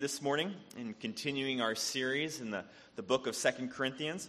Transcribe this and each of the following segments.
this morning in continuing our series in the book of 2 Corinthians.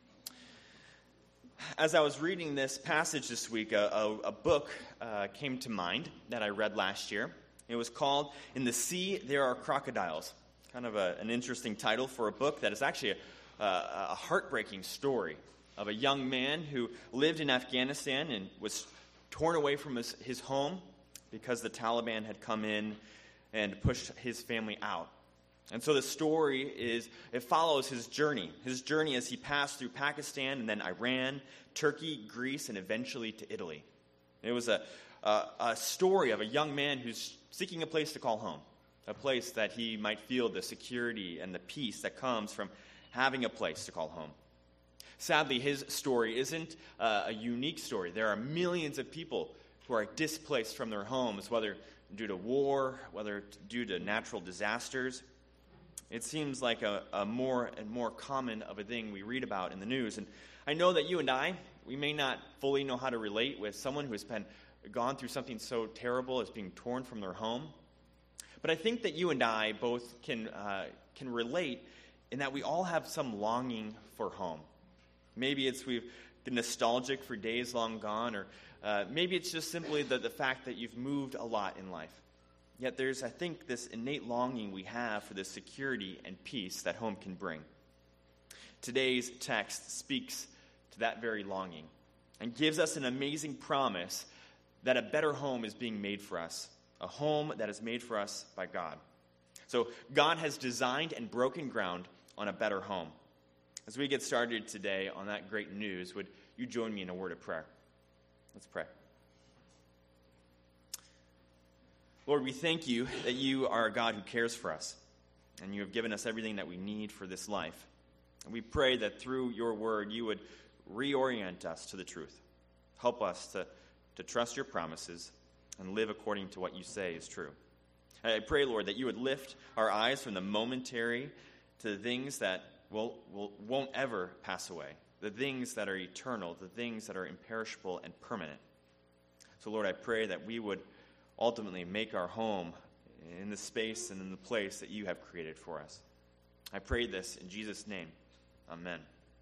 As I was reading this passage this week, a book came to mind that I read last year. It was called In the Sea There Are Crocodiles. Kind of an interesting title for a book that is actually a heartbreaking story of a young man who lived in Afghanistan and was torn away from his home because the Taliban had come in and pushed his family out. And so the story it follows his journey as he passed through Pakistan and then Iran, Turkey, Greece, and eventually to Italy. It was a story of a young man who's seeking a place to call home, a place that he might feel the security and the peace that comes from having a place to call home. Sadly, his story isn't a unique story. There are millions of people who are displaced from their homes, whether due to war, whether due to natural disasters. It seems like a more and more common of a thing we read about in the news. And I know that you and we may not fully know how to relate with someone who has gone through something so terrible as being torn from their home. But I think that you and I both can relate in that we all have some longing for home. Maybe we've been nostalgic for days long gone, or maybe it's just simply the fact that you've moved a lot in life. Yet there's, I think, this innate longing we have for the security and peace that home can bring. Today's text speaks to that very longing and gives us an amazing promise that a better home is being made for us, a home that is made for us by God. So God has designed and broken ground on a better home. As we get started today on that great news, would you join me in a word of prayer? Let's pray. Lord, we thank you that you are a God who cares for us, and you have given us everything that we need for this life. And we pray that through your word, you would reorient us to the truth. Help us to trust your promises and live according to what you say is true. I pray, Lord, that you would lift our eyes from the momentary to the things that won't ever pass away, the things that are eternal, the things that are imperishable and permanent. So, Lord, I pray that we would ultimately make our home in the space and in the place that you have created for us. I pray this in Jesus' name. Amen.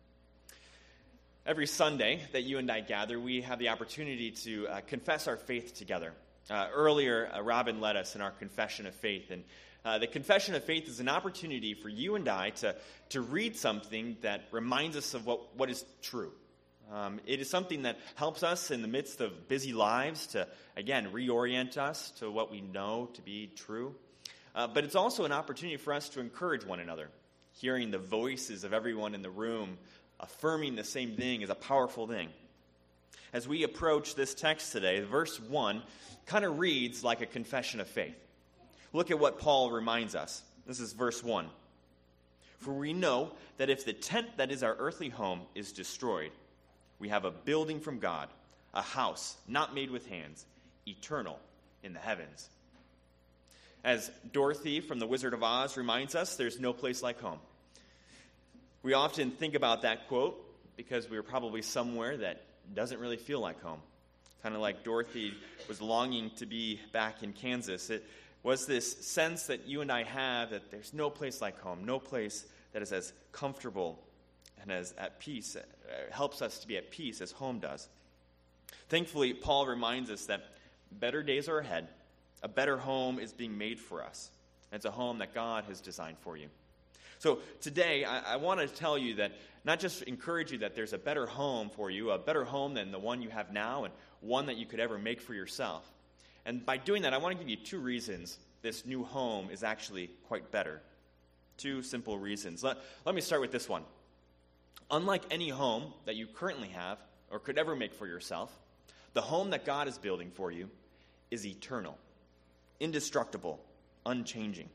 Every Sunday that you and I gather, we have the opportunity to confess our faith together. Earlier, Robin led us in our confession of faith, and the confession of faith is an opportunity for you and I to read something that reminds us of what is true. It is something that helps us in the midst of busy lives to, again, reorient us to what we know to be true. But it's also an opportunity for us to encourage one another. Hearing the voices of everyone in the room affirming the same thing is a powerful thing. As we approach this text today, verse 1 kind of reads like a confession of faith. Look at what Paul reminds us. This is verse 1. For we know that if the tent that is our earthly home is destroyed, we have a building from God, a house not made with hands, eternal in the heavens. As Dorothy from The Wizard of Oz reminds us, there's no place like home. We often think about that quote because we're probably somewhere that doesn't really feel like home. Kind of like Dorothy was longing to be back in Kansas. It was this sense that you and I have that there's no place like home, no place that is as comfortable and as at peace, helps us to be at peace as home does. Thankfully, Paul reminds us that better days are ahead. A better home is being made for us. It's a home that God has designed for you. So today, I want to tell you that, not just encourage you that there's a better home for you, a better home than the one you have now and one that you could ever make for yourself. And by doing that, I want to give you two reasons this new home is actually quite better. Two simple reasons. Let me start with this one. Unlike any home that you currently have or could ever make for yourself, the home that God is building for you is eternal, indestructible, unchanging.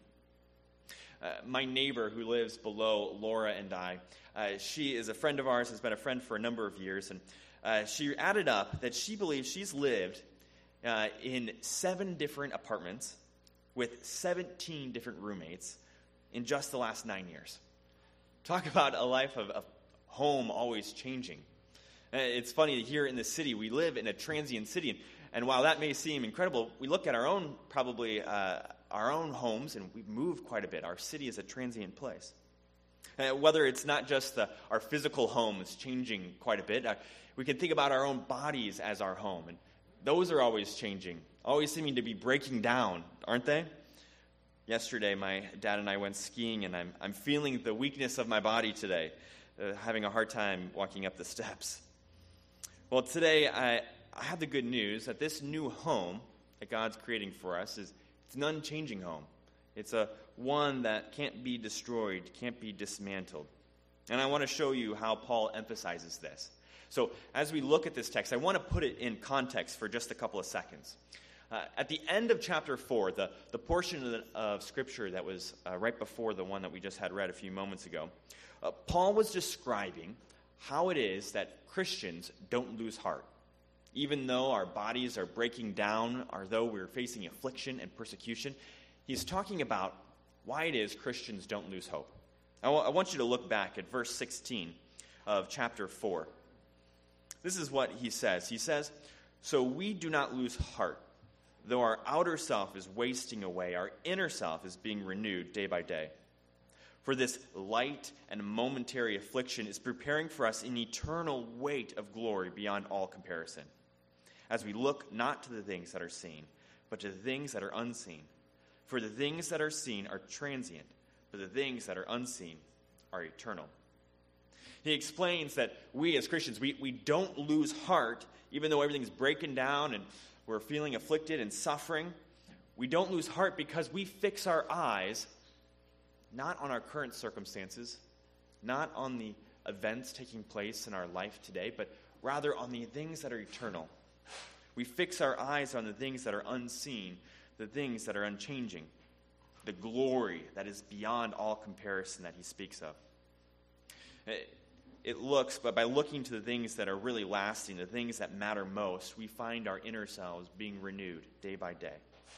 My neighbor who lives below Laura and I, she is a friend of ours, has been a friend for a number of years, and she added up that she believes she's lived in 7 different apartments with 17 different roommates in just the last 9 years. Talk about a life of home always changing. It's funny, here in the city, we live in a transient city, and while that may seem incredible, we look at our own probably our own homes, and we've moved quite a bit. Our city is a transient place. Whether it's not just our physical home is changing quite a bit, we can think about our own bodies as our home, and those are always changing, always seeming to be breaking down, aren't they? Yesterday, my dad and I went skiing, and I'm feeling the weakness of my body today, having a hard time walking up the steps. Well, today I have the good news that this new home that God's creating for us it's an unchanging home. It's a one that can't be destroyed, can't be dismantled. And I want to show you how Paul emphasizes this. So as we look at this text, I want to put it in context for just a couple of seconds. At the end of chapter 4, the portion of Scripture that was right before the one that we just had read a few moments ago, Paul was describing how it is that Christians don't lose heart. Even though our bodies are breaking down, or though we're facing affliction and persecution, he's talking about why it is Christians don't lose hope. I want you to look back at verse 16 of chapter 4. This is what he says. He says, "So we do not lose heart. Though our outer self is wasting away, our inner self is being renewed day by day. For this light and momentary affliction is preparing for us an eternal weight of glory beyond all comparison, as we look not to the things that are seen, but to the things that are unseen. For the things that are seen are transient, but the things that are unseen are eternal." He explains that we as Christians, we don't lose heart, even though everything's breaking down and we're feeling afflicted and suffering. We don't lose heart because we fix our eyes not on our current circumstances, not on the events taking place in our life today, but rather on the things that are eternal. We fix our eyes on the things that are unseen, the things that are unchanging, the glory that is beyond all comparison that he speaks of. But by looking to the things that are really lasting, the things that matter most, we find our inner selves being renewed day by day.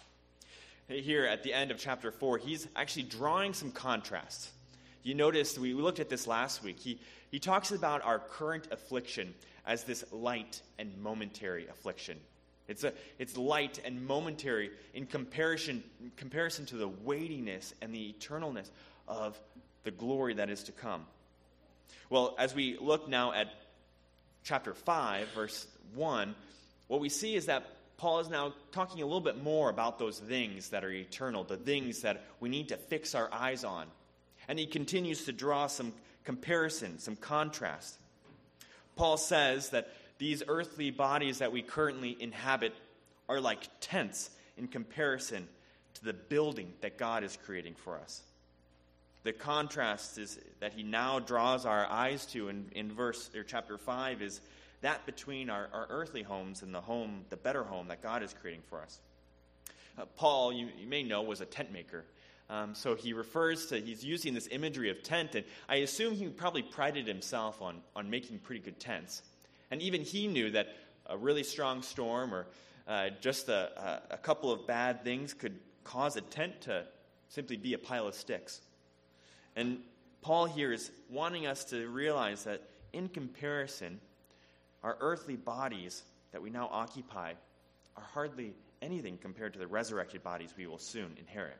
Here at the end of chapter 4, he's actually drawing some contrasts. You noticed, we looked at this last week, he talks about our current affliction as this light and momentary affliction. It's light and momentary in comparison to the weightiness and the eternalness of the glory that is to come. Well, as we look now at chapter 5, verse 1, what we see is that Paul is now talking a little bit more about those things that are eternal, the things that we need to fix our eyes on. And he continues to draw some comparison, some contrast. Paul says that these earthly bodies that we currently inhabit are like tents in comparison to the building that God is creating for us. The contrast is that he now draws our eyes to in chapter 5 is that between our earthly homes and the better home that God is creating for us. Paul, you may know, was a tent maker. So he's using this imagery of tent, and I assume he probably prided himself on making pretty good tents. And even he knew that a really strong storm or just a couple of bad things could cause a tent to simply be a pile of sticks. And Paul here is wanting us to realize that in comparison, our earthly bodies that we now occupy are hardly anything compared to the resurrected bodies we will soon inherit.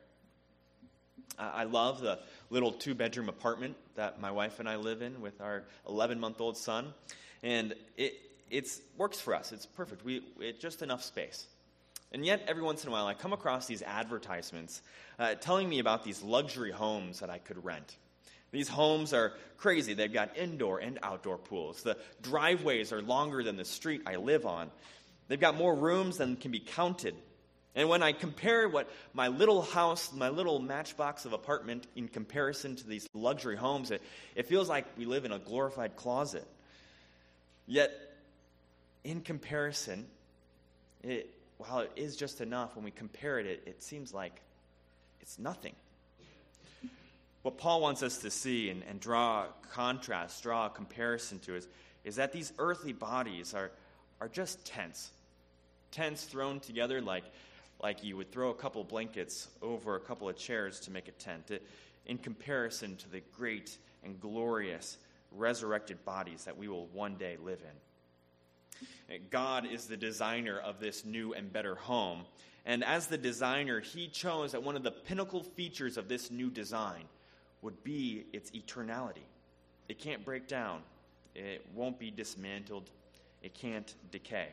I love the little 2-bedroom apartment that my wife and I live in with our 11-month-old son. And it works for us. It's perfect. It's just enough space. And yet, every once in a while, I come across these advertisements telling me about these luxury homes that I could rent. These homes are crazy. They've got indoor and outdoor pools. The driveways are longer than the street I live on. They've got more rooms than can be counted. And when I compare what my little house, my little matchbox of apartment in comparison to these luxury homes, it feels like we live in a glorified closet. Yet, in comparison, while it is just enough, when we compare it seems like it's nothing. What Paul wants us to see and draw a contrast, draw a comparison to is that these earthly bodies are just tents. Tents thrown together like you would throw a couple blankets over a couple of chairs to make a tent, in comparison to the great and glorious resurrected bodies that we will one day live in. God is the designer of this new and better home, And as the designer, he chose that one of the pinnacle features of this new design would be its eternality. It can't break down. It won't be dismantled. It can't decay.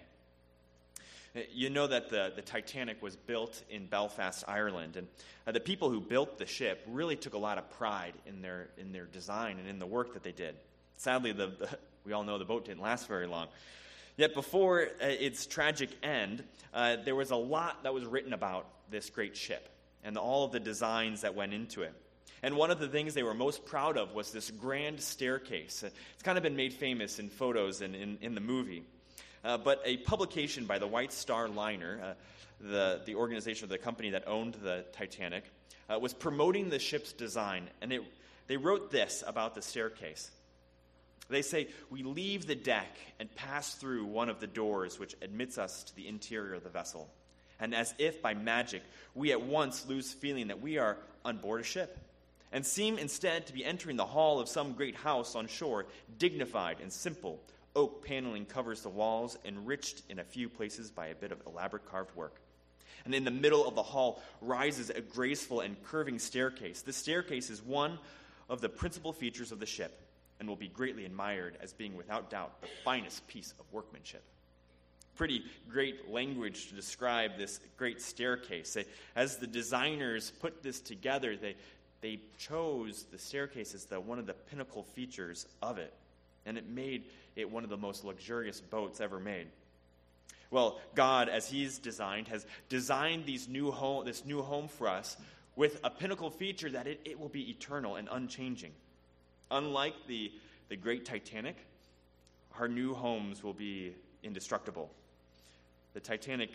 You know that the Titanic was built in Belfast, Ireland, and the people who built the ship really took a lot of pride in their design and in the work that they did. Sadly, we all know the boat didn't last very long. Yet before its tragic end, there was a lot that was written about this great ship and all of the designs that went into it. And one of the things they were most proud of was this grand staircase. It's kind of been made famous in photos and in the movie. But a publication by the White Star Liner, the organization of the company that owned the Titanic, was promoting the ship's design. And they wrote this about the staircase. They say, "We leave the deck and pass through one of the doors which admits us to the interior of the vessel. And as if by magic, we at once lose feeling that we are on board a ship, and seem instead to be entering the hall of some great house on shore, dignified and simple. Oak paneling covers the walls, enriched in a few places by a bit of elaborate carved work. And in the middle of the hall rises a graceful and curving staircase. This staircase is one of the principal features of the ship, and will be greatly admired as being without doubt the finest piece of workmanship." Pretty great language to describe this great staircase. As the designers put this together, they chose the staircase as one of the pinnacle features of it. And it made it one of the most luxurious boats ever made. Well, God, as He's designed, has designed this new home for us with a pinnacle feature that it will be eternal and unchanging. Unlike the great Titanic, our new homes will be indestructible. The Titanic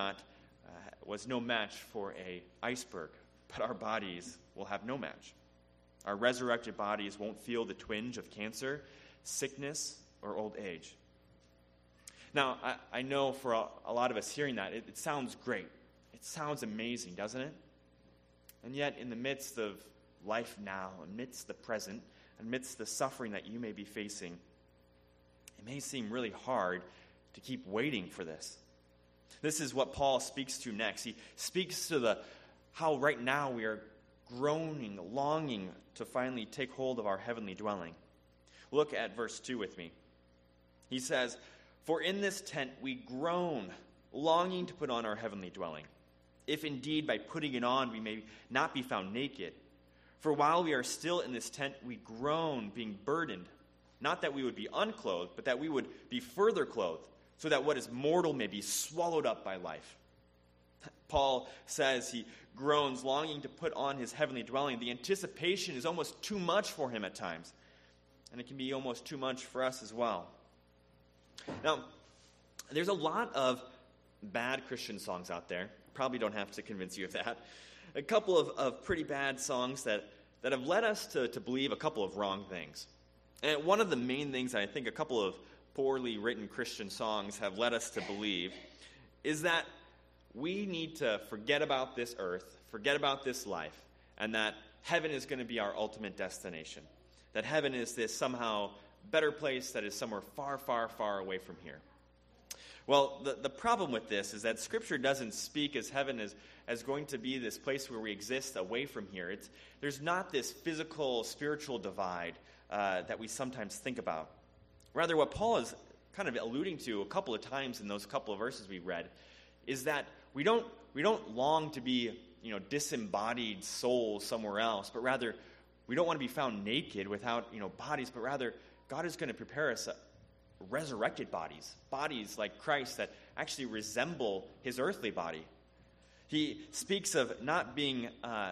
was no match for an iceberg, but our bodies will have no match. Our resurrected bodies won't feel the twinge of cancer, sickness, or old age. Now, I know for a lot of us hearing that, it sounds great. It sounds amazing, doesn't it? And yet, in the midst of life now, amidst the present, amidst the suffering that you may be facing, it may seem really hard to keep waiting for this. This is what Paul speaks to next. He speaks to how right now we are groaning, longing to finally take hold of our heavenly dwelling. Look at verse 2 with me. He says, "For in this tent we groan, longing to put on our heavenly dwelling. If indeed by putting it on we may not be found naked. For while we are still in this tent we groan, being burdened, not that we would be unclothed, but that we would be further clothed, so that what is mortal may be swallowed up by life." Paul says he groans, longing to put on his heavenly dwelling. The anticipation is almost too much for him at times, and it can be almost too much for us as well. Now, there's a lot of bad Christian songs out there. Probably don't have to convince you of that. A couple of pretty bad songs that have led us to believe a couple of wrong things. And one of the main things I think a couple of poorly written Christian songs have led us to believe is that we need to forget about this earth, forget about this life, and that heaven is going to be our ultimate destination. That heaven is this somehow better place that is somewhere far, far, far away from here. Well, the problem with this is that Scripture doesn't speak as heaven as going to be this place where we exist away from here. There's not this physical, spiritual divide that we sometimes think about. Rather, what Paul is kind of alluding to a couple of times in those couple of verses we read is that we don't long to be, disembodied souls somewhere else, but rather we don't want to be found naked without, bodies, but rather God is going to prepare us resurrected bodies like Christ that actually resemble his earthly body. He speaks of not being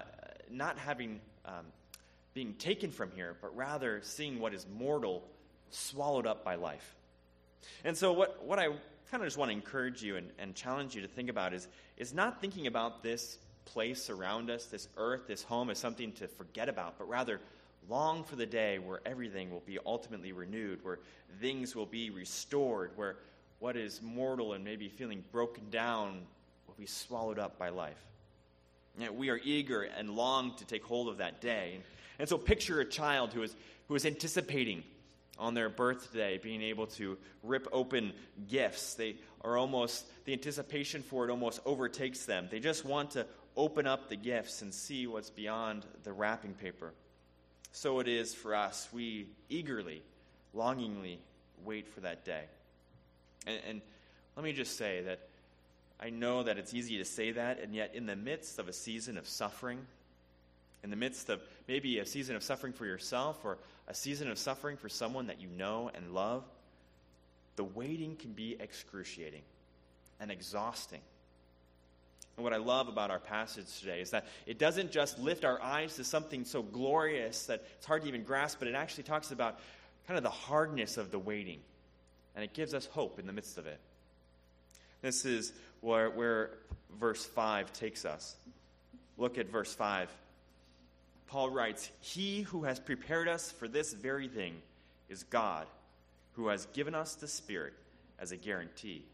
taken from here, but rather seeing what is mortal swallowed up by life. And so what I kind of just want to encourage you and challenge you to think about is not thinking about this place around us, this earth, this home, as something to forget about, but rather long for the day where everything will be ultimately renewed, where things will be restored, where what is mortal and maybe feeling broken down will be swallowed up by life. We are eager and long to take hold of that day. And so picture a child who is anticipating on their birthday, being able to rip open gifts. The anticipation for it almost overtakes them. They just want to open up the gifts and see what's beyond the wrapping paper. So it is for us. We eagerly, longingly wait for that day. And let me just say that I know that it's easy to say that, and yet in the midst of a season of suffering, in the midst of maybe a season of suffering for yourself or a season of suffering for someone that you know and love, the waiting can be excruciating and exhausting. And what I love about our passage today is that it doesn't just lift our eyes to something so glorious that it's hard to even grasp, but it actually talks about kind of the hardness of the waiting. And it gives us hope in the midst of it. This is where verse 5 takes us. Look at verse 5. Paul writes, "He who has prepared us for this very thing is God, who has given us the Spirit as a guarantee."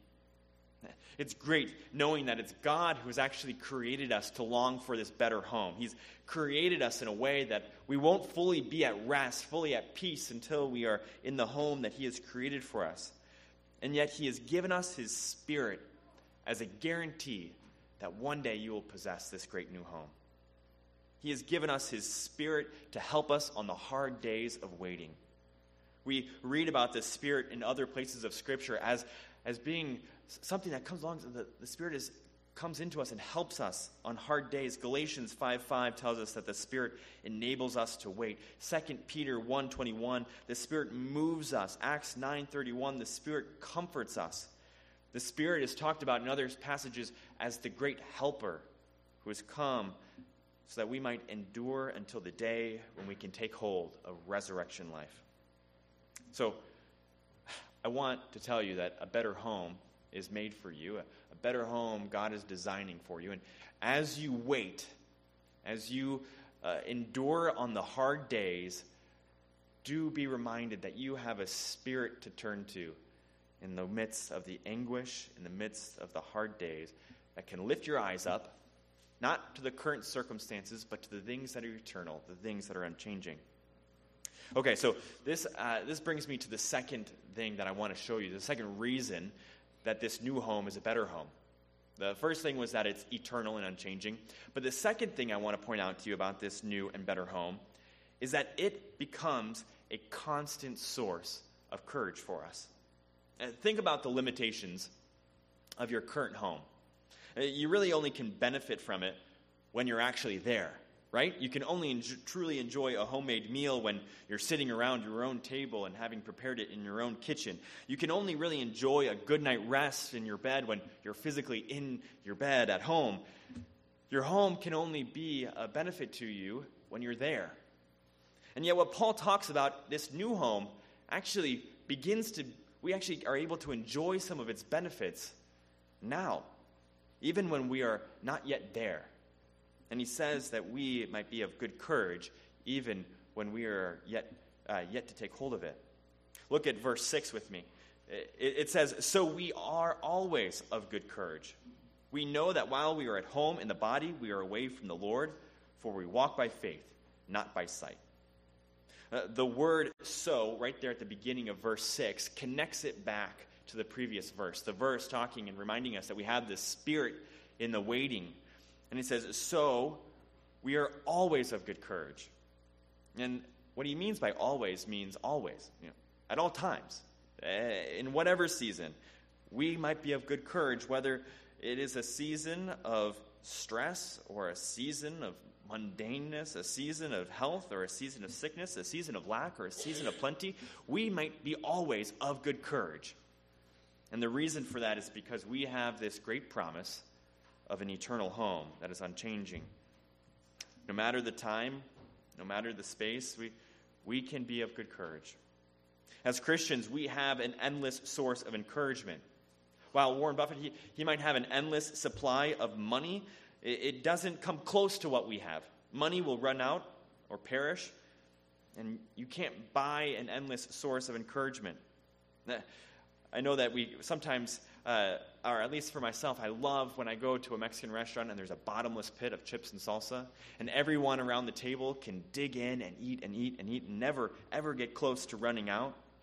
It's great knowing that it's God who has actually created us to long for this better home. He's created us in a way that we won't fully be at rest, fully at peace until we are in the home that He has created for us. And yet He has given us His Spirit as a guarantee that one day you will possess this great new home. He has given us His Spirit to help us on the hard days of waiting. We read about the Spirit in other places of Scripture as being something that comes along. The Spirit comes into us and helps us on hard days. Galatians 5:5 tells us that the Spirit enables us to wait. 2 Peter 1:21, the Spirit moves us. Acts 9:31, the Spirit comforts us. The Spirit is talked about in other passages as the great helper who has come so that we might endure until the day when we can take hold of resurrection life. So, I want to tell you that a better home is made for you, a better home God is designing for you. And as you wait, as you endure on the hard days, do be reminded that you have a Spirit to turn to in the midst of the anguish, in the midst of the hard days, that can lift your eyes up, not to the current circumstances, but to the things that are eternal, the things that are unchanging. Okay, so this brings me to the second thing that I want to show you, the second reason that this new home is a better home. The first thing was that it's eternal and unchanging. But the second thing I want to point out to you about this new and better home is that it becomes a constant source of courage for us. And think about the limitations of your current home. You really only can benefit from it when you're actually there, right? You can only truly enjoy a homemade meal when you're sitting around your own table and having prepared it in your own kitchen. You can only really enjoy a good night rest in your bed when you're physically in your bed at home. Your home can only be a benefit to you when you're there. And yet what Paul talks about, this new home, actually we actually are able to enjoy some of its benefits now, even when we are not yet there. And he says that we might be of good courage even when we are yet to take hold of it. Look at verse 6 with me. It says, "So we are always of good courage. We know that while we are at home in the body, we are away from the Lord, for we walk by faith, not by sight." The word "so," right there at the beginning of verse 6, connects it back to the previous verse. The verse talking and reminding us that we have the Spirit in the waiting. And he says, "So we are always of good courage." And what he means by always means always, at all times, in whatever season. We might be of good courage, whether it is a season of stress or a season of mundaneness, a season of health or a season of sickness, a season of lack or a season of plenty. We might be always of good courage. And the reason for that is because we have this great promise of an eternal home that is unchanging. No matter the time, no matter the space, we can be of good courage. As Christians, we have an endless source of encouragement. While Warren Buffett, he might have an endless supply of money, it doesn't come close to what we have. Money will run out or perish, and you can't buy an endless source of encouragement. I know that we sometimes, or at least for myself, I love when I go to a Mexican restaurant and there's a bottomless pit of chips and salsa, and everyone around the table can dig in and eat and eat and eat and never, ever get close to running out.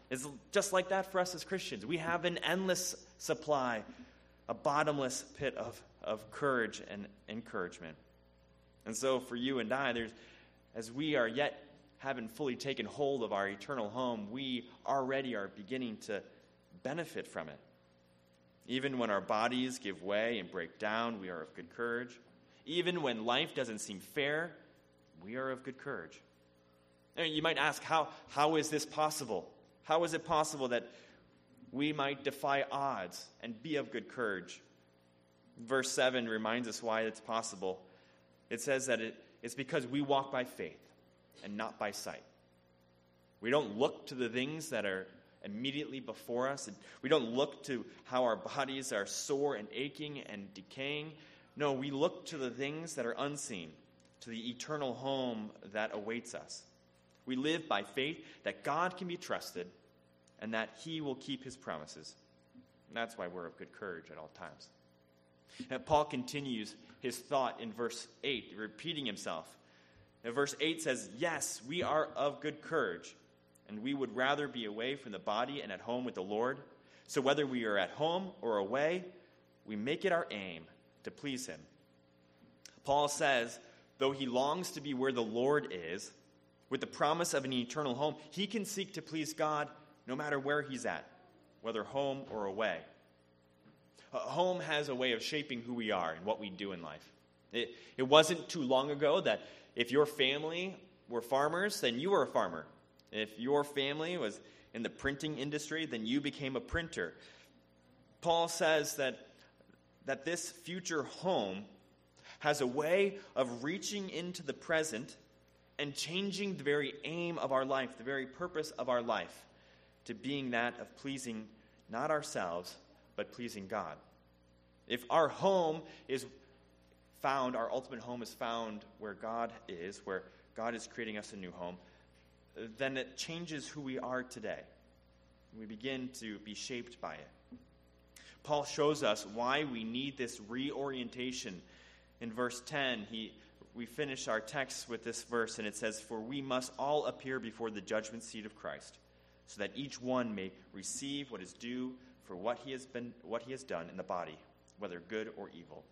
It's just like that for us as Christians. We have an endless supply, a bottomless pit of courage and encouragement. And so for you and I, as we are yet haven't fully taken hold of our eternal home, we already are beginning to benefit from it. Even when our bodies give way and break down, we are of good courage. Even when life doesn't seem fair, we are of good courage. And you might ask, how is this possible? How is it possible that we might defy odds and be of good courage? Verse 7 reminds us why it's possible. It says that it's because we walk by faith and not by sight. We don't look to the things that are immediately before us. We don't look to how our bodies are sore and aching and decaying. No, we look to the things that are unseen, to the eternal home that awaits us. We live by faith that God can be trusted and that he will keep his promises. And that's why we're of good courage at all times. And Paul continues his thought in verse 8, repeating himself. And verse 8 says, yes, we are of good courage, and we would rather be away from the body and at home with the Lord. So whether we are at home or away, we make it our aim to please him. Paul says, though he longs to be where the Lord is, with the promise of an eternal home, he can seek to please God no matter where he's at, whether home or away. Home has a way of shaping who we are and what we do in life. It wasn't too long ago that if your family were farmers, then you were a farmer. If your family was in the printing industry, then you became a printer. Paul says that this future home has a way of reaching into the present and changing the very aim of our life, the very purpose of our life, to being that of pleasing not ourselves, but pleasing God. If our home is found, our ultimate home is found where God is creating us a new home, then it changes who we are today. We begin to be shaped by it. Paul shows us why we need this reorientation. In verse 10, we finish our text with this verse, and it says, for we must all appear before the judgment seat of Christ, so that each one may receive what is due for what he has done in the body, whether good or evil.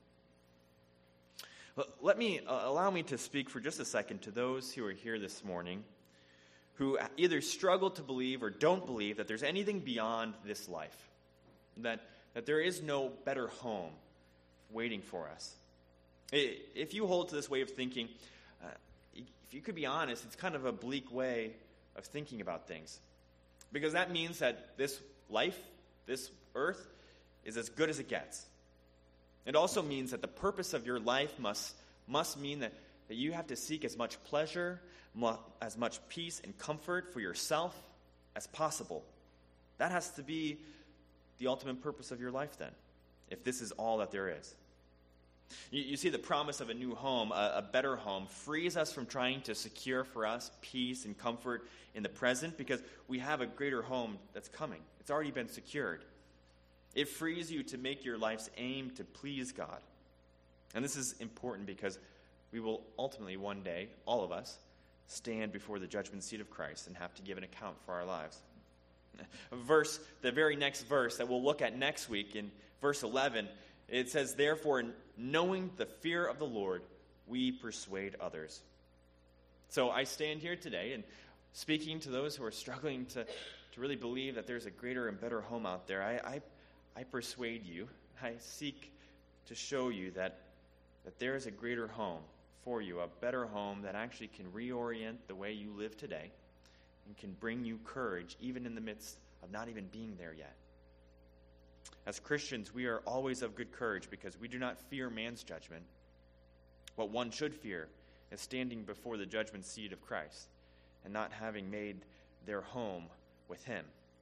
Allow me to speak for just a second to those who are here this morning who either struggle to believe or don't believe that there's anything beyond this life, that there is no better home waiting for us. If you hold to this way of thinking, if you could be honest, it's kind of a bleak way of thinking about things. Because that means that this life, this earth, is as good as it gets. It also means that the purpose of your life must mean that you have to seek as much pleasure, as much peace and comfort for yourself as possible. That has to be the ultimate purpose of your life then, if this is all that there is. You see, the promise of a new home, a better home, frees us from trying to secure for us peace and comfort in the present because we have a greater home that's coming. It's already been secured. It frees you to make your life's aim to please God. And this is important because we will ultimately one day, all of us, stand before the judgment seat of Christ and have to give an account for our lives. The very next verse that we'll look at next week, in verse 11, it says, therefore, knowing the fear of the Lord, we persuade others. So I stand here today and speaking to those who are struggling to really believe that there's a greater and better home out there. I persuade you. I seek to show you that there is a greater home for you, a better home that actually can reorient the way you live today and can bring you courage even in the midst of not even being there yet. As Christians, we are always of good courage because we do not fear man's judgment. What one should fear is standing before the judgment seat of Christ and not having made their home with him.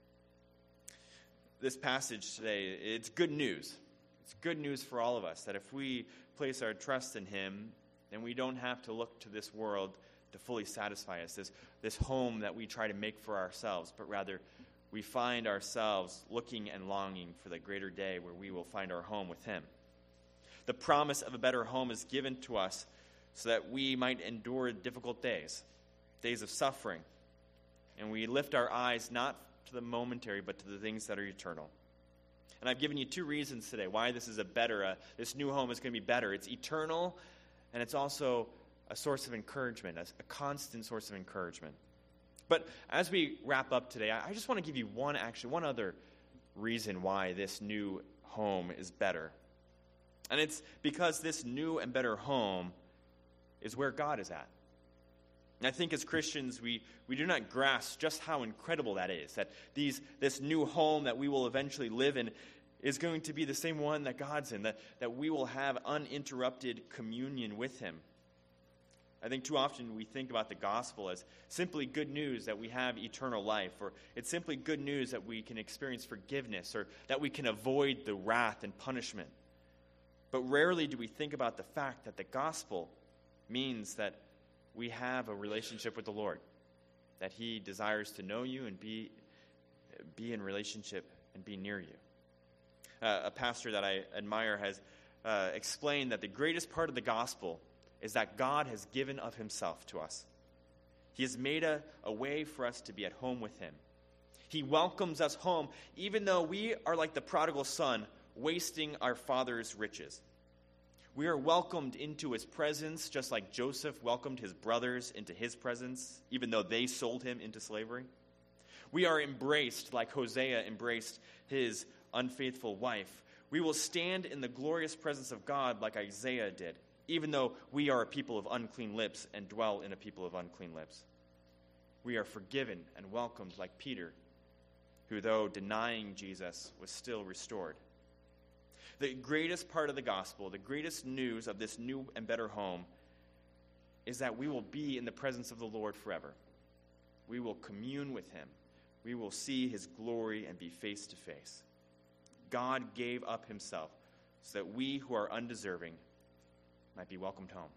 This passage today, it's good news. It's good news for all of us that if we place our trust in him, then we don't have to look to this world to fully satisfy us, this home that we try to make for ourselves, but rather we find ourselves looking and longing for the greater day where we will find our home with him. The promise of a better home is given to us so that we might endure difficult days of suffering. And we lift our eyes not to the momentary, but to the things that are eternal. And I've given you two reasons today why this is this new home is going to be better. It's eternal, and it's also a source of encouragement, a constant source of encouragement. But as we wrap up today, I just want to give you one other reason why this new home is better. And it's because this new and better home is where God is at. And I think as Christians, we do not grasp just how incredible that is, that this new home that we will eventually live in is going to be the same one that God's in, that we will have uninterrupted communion with him. I think too often we think about the gospel as simply good news that we have eternal life, or it's simply good news that we can experience forgiveness, or that we can avoid the wrath and punishment. But rarely do we think about the fact that the gospel means that we have a relationship with the Lord, that he desires to know you and be in relationship and be near you. A pastor that I admire has explained that the greatest part of the gospel is that God has given of himself to us. He has made a way for us to be at home with him. He welcomes us home, even though we are like the prodigal son, wasting our father's riches. We are welcomed into his presence, just like Joseph welcomed his brothers into his presence, even though they sold him into slavery. We are embraced like Hosea embraced his unfaithful wife. We will stand in the glorious presence of God like Isaiah did, even though we are a people of unclean lips and dwell in a people of unclean lips. We are forgiven and welcomed like Peter, who, though denying Jesus, was still restored. The greatest part of the gospel, the greatest news of this new and better home, is that we will be in the presence of the Lord forever. We will commune with him. We will see his glory and be face to face. God gave up himself so that we who are undeserving might be welcomed home.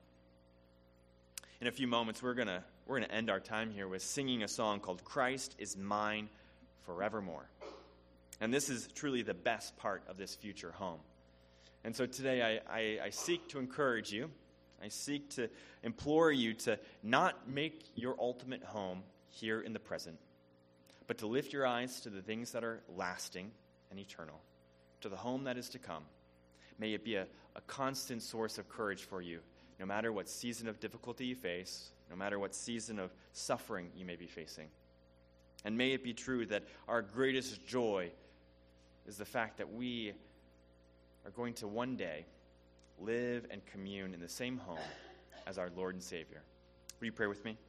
In a few moments, we're gonna end our time here with singing a song called "Christ is Mine Forevermore." And this is truly the best part of this future home. And so today I seek to encourage you. I seek to implore you to not make your ultimate home here in the present, but to lift your eyes to the things that are lasting and eternal, to the home that is to come. May it be a constant source of courage for you, no matter what season of difficulty you face, no matter what season of suffering you may be facing. And may it be true that our greatest joy is the fact that we are going to one day live and commune in the same home as our Lord and Savior. Will you pray with me?